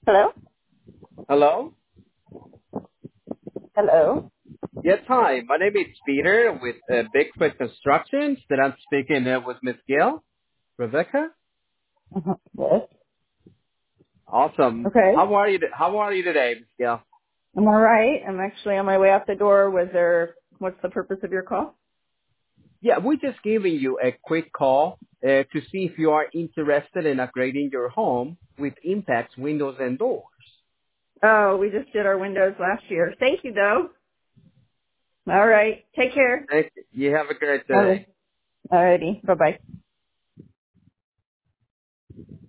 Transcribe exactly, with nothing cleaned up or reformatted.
Hello? Hello? Hello? Yes, hi. My name is Peter with uh, Bigfoot Constructions. That I'm speaking uh, with Miss Gail. Rebecca? Uh-huh. Yes. Awesome. Okay. How are you? How are you today, Miss Gail? I'm all right. I'm actually on my way out the door. Was there, what's the purpose of your call? Yeah, we're just giving you a quick call uh, to see if you are interested in upgrading your home with Impact windows and doors. Oh, we just did our windows last year. Thank you, though. All right. Take care. Thank you. You have a great All day. right. All righty. Bye-bye.